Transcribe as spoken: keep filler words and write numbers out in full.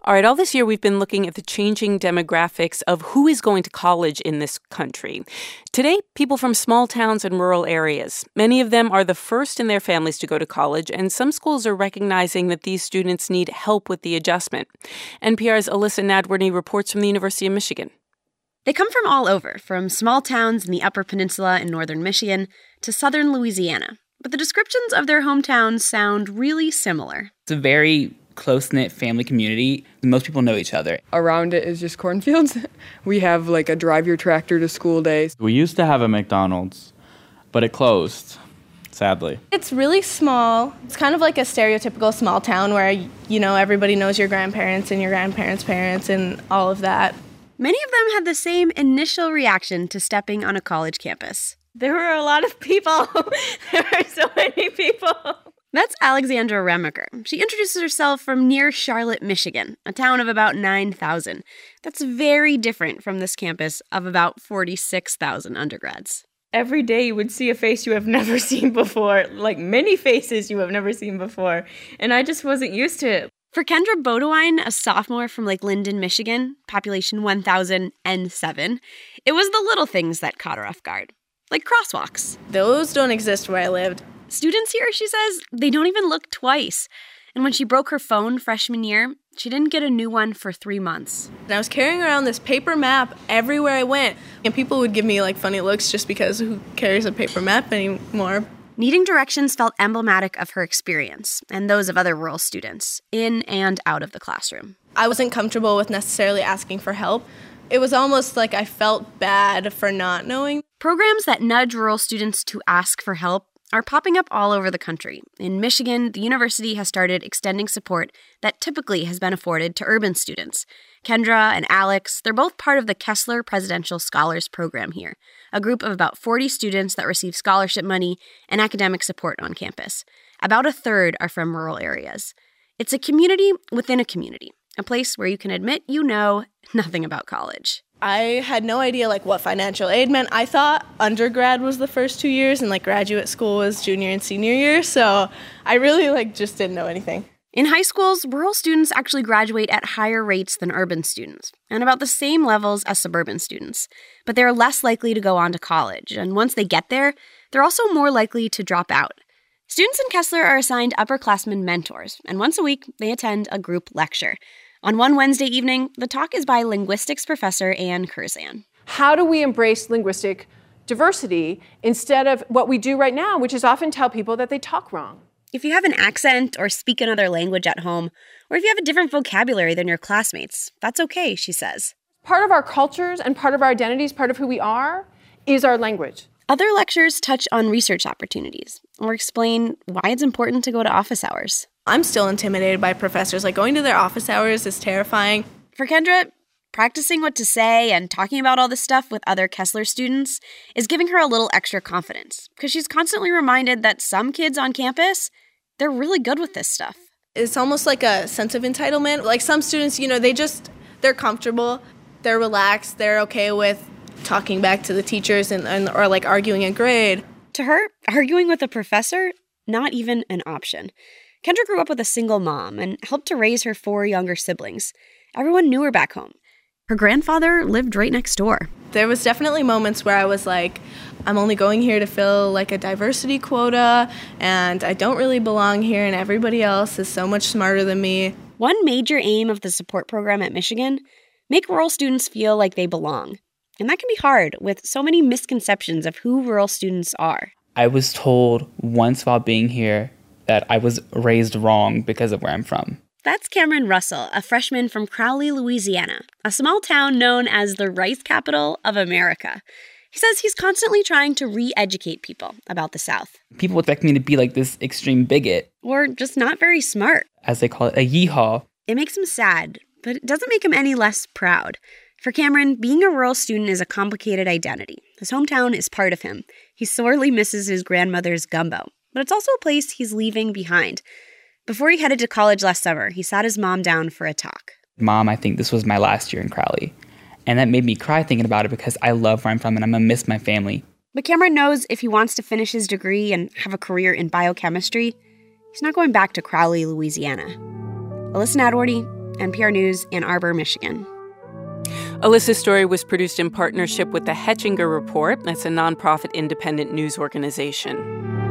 All right, all this year we've been looking at the changing demographics of who is going to college in this country. Today, people from small towns and rural areas. Many of them are the first in their families to go to college, and some schools are recognizing that these students need help with the adjustment. N P R's Alyssa Nadworny reports from the University of Michigan. They come from all over, from small towns in the Upper Peninsula in northern Michigan to southern Louisiana. But the descriptions of their hometowns sound really similar. It's a very close-knit family community. Most people know each other. Around it is just cornfields. We have like a drive your tractor to school days. We used to have a McDonald's, but it closed, sadly. It's really small. It's kind of like a stereotypical small town where, you know, everybody knows your grandparents and your grandparents' parents and all of that. Many of them had the same initial reaction to stepping on a college campus. There were a lot of people. There were so many people. That's Alexandra Remaker. She introduces herself from near Charlotte, Michigan, a town of about nine thousand. That's very different from this campus of about forty-six thousand undergrads. Every day you would see a face you have never seen before, like many faces you have never seen before, and I just wasn't used to it. For Kendra Bodewine, a sophomore from Lake Linden, Michigan, population one thousand seven, it was the little things that caught her off guard, like crosswalks. Those don't exist where I lived. Students here, she says, they don't even look twice. And when she broke her phone freshman year, she didn't get a new one for three months. And I was carrying around this paper map everywhere I went. And people would give me like funny looks just because who carries a paper map anymore? Needing directions felt emblematic of her experience and those of other rural students, in and out of the classroom. I wasn't comfortable with necessarily asking for help. It was almost like I felt bad for not knowing. Programs that nudge rural students to ask for help are popping up all over the country. In Michigan, the university has started extending support that typically has been afforded to urban students. Kendra and Alex, they're both part of the Kessler Presidential Scholars Program here, a group of about forty students that receive scholarship money and academic support on campus. About a third are from rural areas. It's a community within a community, a place where you can admit you know nothing about college. I had no idea like what financial aid meant. I thought undergrad was the first two years and like graduate school was junior and senior year. So I really like just didn't know anything. In high schools, rural students actually graduate at higher rates than urban students and about the same levels as suburban students. But they're less likely to go on to college. And once they get there, they're also more likely to drop out. Students in Kessler are assigned upperclassmen mentors, and once a week, they attend a group lecture. On one Wednesday evening, the talk is by linguistics professor Ann Curzan. How do we embrace linguistic diversity instead of what we do right now, which is often tell people that they talk wrong? If you have an accent or speak another language at home, or if you have a different vocabulary than your classmates, that's okay, she says. Part of our cultures and part of our identities, part of who we are, is our language. Other lectures touch on research opportunities or explain why it's important to go to office hours. I'm still intimidated by professors. Like, going to their office hours is terrifying. For Kendra, practicing what to say and talking about all this stuff with other Kessler students is giving her a little extra confidence because she's constantly reminded that some kids on campus, they're really good with this stuff. It's almost like a sense of entitlement. Like, some students, you know, they just, they're comfortable, they're relaxed, they're okay with talking back to the teachers and, and or like arguing a grade. To her, arguing with a professor, not even an option. Kendra grew up with a single mom and helped to raise her four younger siblings. Everyone knew her back home. Her grandfather lived right next door. There was definitely moments where I was like, I'm only going here to fill like a diversity quota, and I don't really belong here, and everybody else is so much smarter than me. One major aim of the support program at Michigan, make rural students feel like they belong. And that can be hard with so many misconceptions of who rural students are. I was told once while being here that I was raised wrong because of where I'm from. That's Cameron Russell, a freshman from Crowley, Louisiana, a small town known as the rice capital of America. He says he's constantly trying to re-educate people about the South. People expect me to be like this extreme bigot. Or just not very smart. As they call it, a yeehaw. It makes him sad, but it doesn't make him any less proud. For Cameron, being a rural student is a complicated identity. His hometown is part of him. He sorely misses his grandmother's gumbo, but it's also a place he's leaving behind. Before he headed to college last summer, he sat his mom down for a talk. Mom, I think this was my last year in Crowley. And that made me cry thinking about it because I love where I'm from and I'm going to miss my family. But Cameron knows if he wants to finish his degree and have a career in biochemistry, he's not going back to Crowley, Louisiana. Alyssa Nadworny, N P R News, Ann Arbor, Michigan. Alyssa's story was produced in partnership with the Hechinger Report. That's a nonprofit independent news organization.